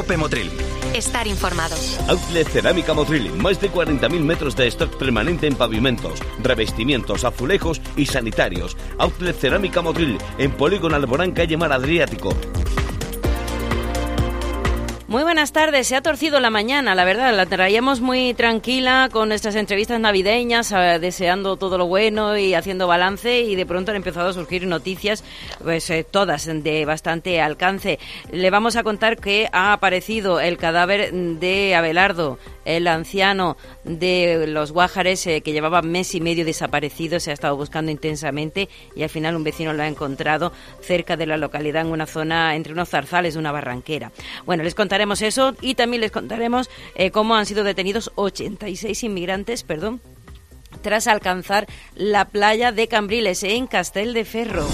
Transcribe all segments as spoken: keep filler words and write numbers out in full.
Cope Motril. Estar informado. Outlet Cerámica Motril, más de cuarenta mil metros de stock permanente en pavimentos, revestimientos, azulejos y sanitarios. Outlet Cerámica Motril, en Polígono Alborán, calle Mar Adriático. Muy buenas tardes, se ha torcido la mañana, la verdad, la traíamos muy tranquila con nuestras entrevistas navideñas, eh, deseando todo lo bueno y haciendo balance, y de pronto han empezado a surgir noticias, pues eh, todas de bastante alcance. Le vamos a contar que ha aparecido el cadáver de Abelardo, el anciano de los Guájares, eh, que llevaba mes y medio desaparecido, se ha estado buscando intensamente y al final un vecino lo ha encontrado cerca de la localidad, en una zona entre unos zarzales de una barranquera. Bueno, les contaremos eso y también les contaremos eh, cómo han sido detenidos ochenta y seis inmigrantes, perdón, tras alcanzar la playa de Cambriles en Castelldefels.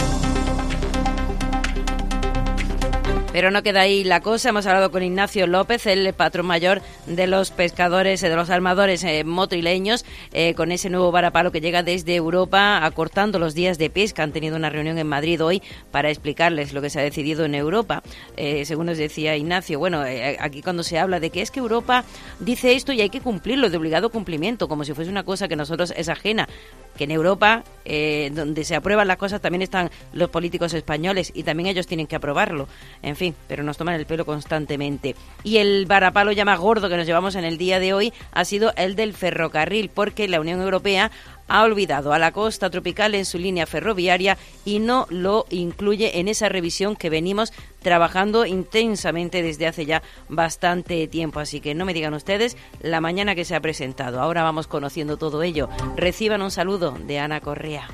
Pero no queda ahí la cosa. Hemos hablado con Ignacio López, el patrón mayor de los pescadores, de los armadores eh, motrileños, eh, con ese nuevo varapalo que llega desde Europa, acortando los días de pesca. Han tenido una reunión en Madrid hoy para explicarles lo que se ha decidido en Europa. Eh, según nos decía Ignacio, bueno, eh, aquí cuando se habla de que es que Europa dice esto y hay que cumplirlo, de obligado cumplimiento, como si fuese una cosa que a nosotros es ajena, que en Europa, eh, donde se aprueban las cosas, también están los políticos españoles y también ellos tienen que aprobarlo. En fin, pero nos toman el pelo constantemente. Y el varapalo ya más gordo que nos llevamos en el día de hoy ha sido el del ferrocarril, porque la Unión Europea ha olvidado a la costa tropical en su línea ferroviaria y no lo incluye en esa revisión que venimos trabajando intensamente desde hace ya bastante tiempo. Así que no me digan ustedes la mañana que se ha presentado. Ahora vamos conociendo todo ello. Reciban un saludo de Ana Correa.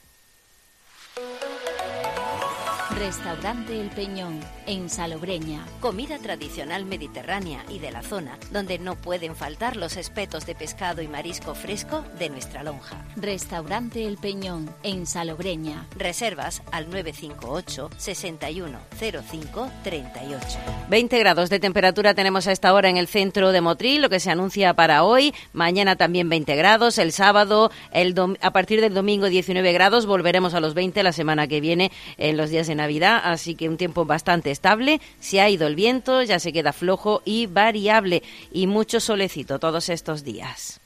Restaurante El Peñón, en Salobreña. Comida tradicional mediterránea y de la zona, donde no pueden faltar los espetos de pescado y marisco fresco de nuestra lonja. Restaurante El Peñón, en Salobreña. Reservas al nueve cinco ocho, sesenta y uno, cero cinco, treinta y ocho. veinte grados de temperatura tenemos a esta hora en el centro de Motril, lo que se anuncia para hoy. Mañana también veinte grados, el sábado, el dom- a partir del domingo diecinueve grados, volveremos a los veinte la semana que viene, en los días de Navidad, así que un tiempo bastante estable. Se ha ido el viento, ya se queda flojo y variable, y mucho solecito todos estos días.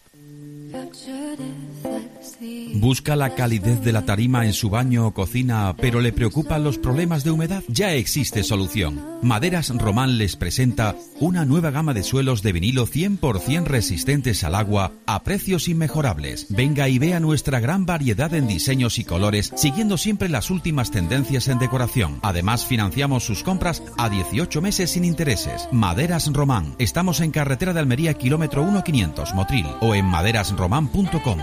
¿Busca la calidez de la tarima en su baño o cocina, pero le preocupan los problemas de humedad? Ya existe solución. Maderas Román les presenta una nueva gama de suelos de vinilo cien por ciento resistentes al agua a precios inmejorables. Venga y vea nuestra gran variedad en diseños y colores, siguiendo siempre las últimas tendencias en decoración. Además, financiamos sus compras a dieciocho meses sin intereses. Maderas Román. Estamos en carretera de Almería, kilómetro uno quinientos, Motril, o en maderas román punto com.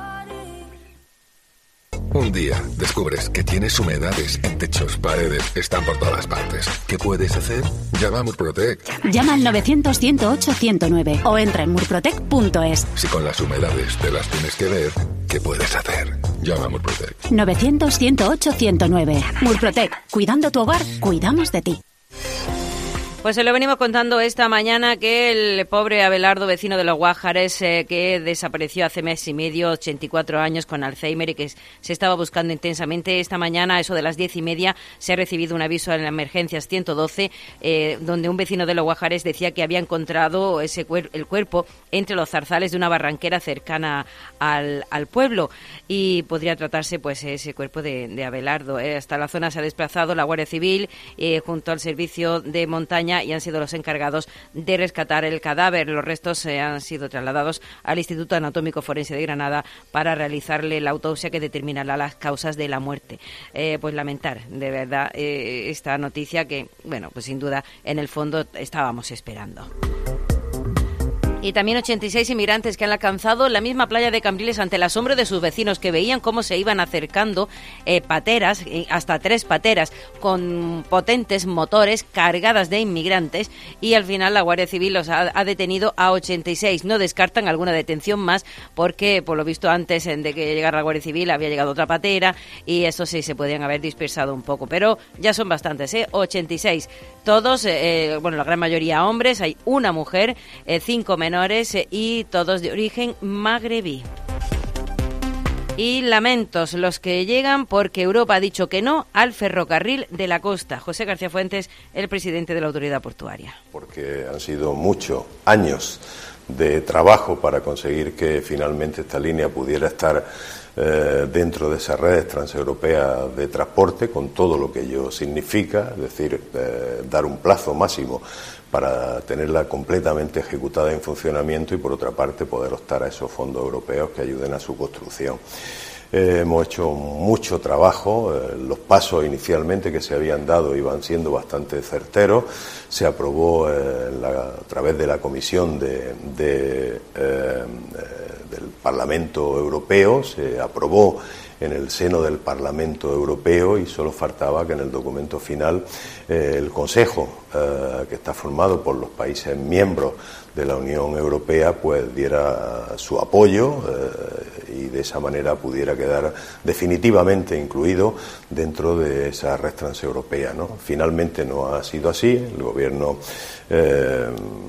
Un día descubres que tienes humedades en techos, paredes, están por todas partes. ¿Qué puedes hacer? Llama a Murprotec. Llama al novecientos, ciento ocho, ciento nueve o entra en murprotec punto es. Si con las humedades te las tienes que ver, ¿qué puedes hacer? Llama a Murprotec. novecientos, ciento ocho, ciento nueve. Murprotec. Cuidando tu hogar, cuidamos de ti. Pues se lo venimos contando esta mañana que el pobre Abelardo, vecino de los Guájares, eh, que desapareció hace mes y medio, ochenta y cuatro años, con Alzheimer, y que se estaba buscando intensamente. Esta mañana, a eso de las diez y media, se ha recibido un aviso en emergencias ciento doce, eh, donde un vecino de los Guájares decía que había encontrado ese cuer- el cuerpo entre los zarzales de una barranquera cercana al, al pueblo, y podría tratarse pues ese cuerpo de, de Abelardo. Eh, hasta la zona se ha desplazado la Guardia Civil eh, junto al Servicio de Montaña, y han sido los encargados de rescatar el cadáver. Los restos eh, han sido trasladados al Instituto Anatómico Forense de Granada para realizarle la autopsia que determinará las causas de la muerte. Eh, pues lamentar, de verdad, eh, esta noticia que, bueno, pues sin duda en el fondo estábamos esperando. Y también ochenta y seis inmigrantes que han alcanzado la misma playa de Cambriles ante el asombro de sus vecinos, que veían cómo se iban acercando eh, pateras, eh, hasta tres pateras, con potentes motores cargadas de inmigrantes, y al final la Guardia Civil los ha, ha detenido a ochenta y seis. No descartan alguna detención más porque, por lo visto, antes de que llegara la Guardia Civil había llegado otra patera y eso sí se podían haber dispersado un poco. Pero ya son bastantes, ¿eh? ochenta y seis. Todos, eh, bueno, la gran mayoría hombres, hay una mujer, eh, cinco menores eh, y todos de origen magrebí. Y lamentos los que llegan porque Europa ha dicho que no al ferrocarril de la costa. José García Fuentes, el presidente de la Autoridad Portuaria. Porque han sido muchos años de trabajo para conseguir que finalmente esta línea pudiera estar eh, dentro de esas redes transeuropeas de transporte, con todo lo que ello significa, es decir, eh, dar un plazo máximo para tenerla completamente ejecutada en funcionamiento y, por otra parte, poder optar a esos fondos europeos que ayuden a su construcción. Eh, hemos hecho mucho trabajo, eh, los pasos inicialmente que se habían dado iban siendo bastante certeros, se aprobó eh, la, a través de la Comisión de, de, eh, del Parlamento Europeo, se aprobó en el seno del Parlamento Europeo y solo faltaba que en el documento final eh, el Consejo, eh, que está formado por los países miembros de la Unión Europea, pues diera su apoyo eh, y de esa manera pudiera quedar definitivamente incluido dentro de esa red transeuropea, ¿no? Finalmente no ha sido así. El Gobierno eh,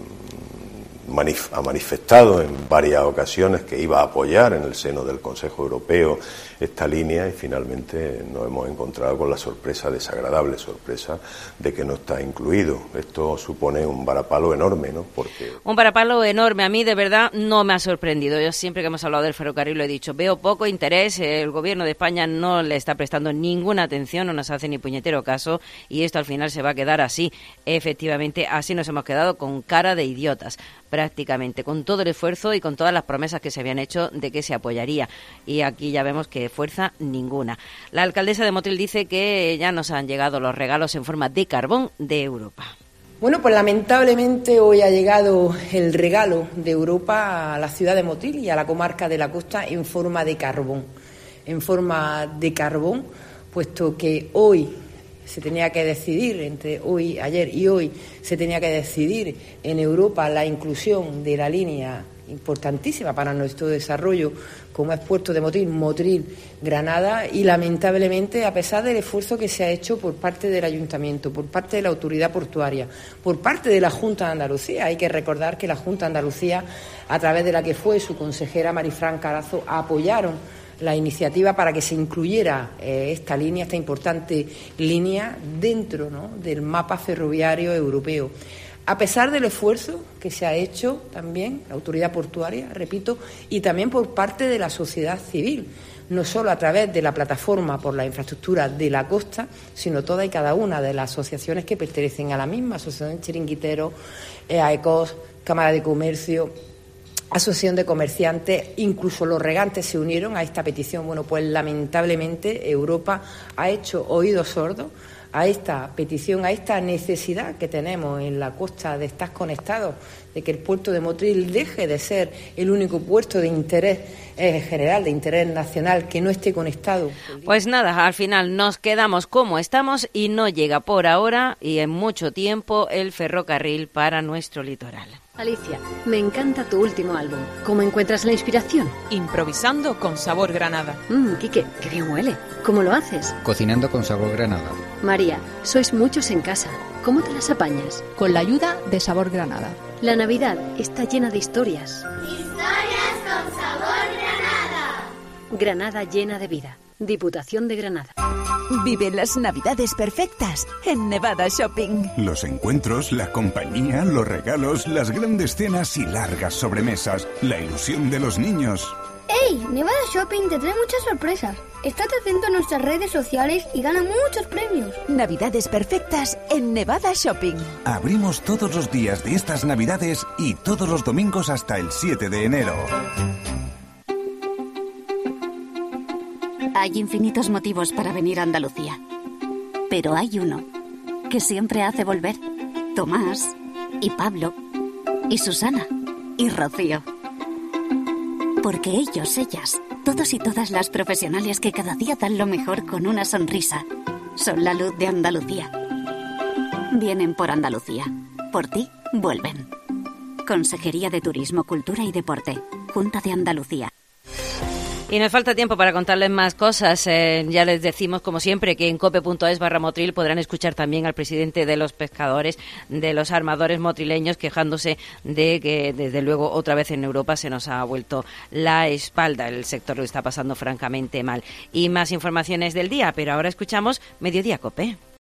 manif- ha manifestado en varias ocasiones que iba a apoyar en el seno del Consejo Europeo esta línea y finalmente nos hemos encontrado con la sorpresa, desagradable sorpresa, de que no está incluido. Esto supone un varapalo enorme, ¿no? Porque... Un varapalo enorme. A mí, de verdad, no me ha sorprendido. Yo siempre que hemos hablado del ferrocarril lo he dicho. Veo poco interés. El Gobierno de España no le está prestando ninguna atención, no nos hace ni puñetero caso y esto al final se va a quedar así. Efectivamente, así nos hemos quedado con cara de idiotas, prácticamente, con todo el esfuerzo y con todas las promesas que se habían hecho de que se apoyaría. Y aquí ya vemos que fuerza ninguna. La alcaldesa de Motril dice que ya nos han llegado los regalos en forma de carbón de Europa. Bueno, pues lamentablemente hoy ha llegado el regalo de Europa a la ciudad de Motril y a la comarca de la costa en forma de carbón. En forma de carbón, puesto que hoy se tenía que decidir, entre hoy, ayer y hoy, se tenía que decidir en Europa la inclusión de la línea importantísima para nuestro desarrollo, como es Puerto de Motril, Motril, Granada, y lamentablemente, a pesar del esfuerzo que se ha hecho por parte del Ayuntamiento, por parte de la Autoridad Portuaria, por parte de la Junta de Andalucía, hay que recordar que la Junta de Andalucía, a través de la que fue su consejera Marifran Carazo, apoyaron la iniciativa para que se incluyera eh, esta línea, esta importante línea, dentro, ¿no?, del mapa ferroviario europeo. A pesar del esfuerzo que se ha hecho también, la autoridad portuaria, repito, y también por parte de la sociedad civil, no solo a través de la plataforma por la infraestructura de la costa, sino toda y cada una de las asociaciones que pertenecen a la misma, Asociación Chiringuitero, E A E C O S, Cámara de Comercio, Asociación de Comerciantes, incluso los regantes se unieron a esta petición. Bueno, pues lamentablemente Europa ha hecho oídos sordos a esta petición, a esta necesidad que tenemos en la costa de estar conectados, de que el puerto de Motril deje de ser el único puerto de interés eh, general, de interés nacional, que no esté conectado. Pues nada, al final nos quedamos como estamos y no llega por ahora y en mucho tiempo el ferrocarril para nuestro litoral. Alicia, me encanta tu último álbum. ¿Cómo encuentras la inspiración? Improvisando con sabor Granada. Mmm, Quique, qué bien huele. ¿Cómo lo haces? Cocinando con sabor Granada. María, sois muchos en casa. ¿Cómo te las apañas? Con la ayuda de Sabor Granada. La Navidad está llena de historias. Historias con sabor Granada. Granada llena de vida. Diputación de Granada. Vive las Navidades perfectas en Nevada Shopping. Los encuentros, la compañía, los regalos, las grandes cenas y largas sobremesas. La ilusión de los niños. ¡Ey! Nevada Shopping te trae muchas sorpresas. Estate atento a nuestras redes sociales y gana muchos premios. Navidades perfectas en Nevada Shopping. Abrimos todos los días de estas Navidades y todos los domingos hasta el siete de enero. Hay infinitos motivos para venir a Andalucía, pero hay uno que siempre hace volver. Tomás, y Pablo, y Susana, y Rocío. Porque ellos, ellas, todos y todas las profesionales que cada día dan lo mejor con una sonrisa, son la luz de Andalucía. Vienen por Andalucía. Por ti, vuelven. Consejería de Turismo, Cultura y Deporte. Junta de Andalucía. Y nos falta tiempo para contarles más cosas. Eh, ya les decimos, como siempre, que en cope.es barra Motril podrán escuchar también al presidente de los pescadores, de los armadores motrileños, quejándose de que, desde luego, otra vez en Europa se nos ha vuelto la espalda. El sector lo está pasando francamente mal. Y más informaciones del día, pero ahora escuchamos Mediodía Cope.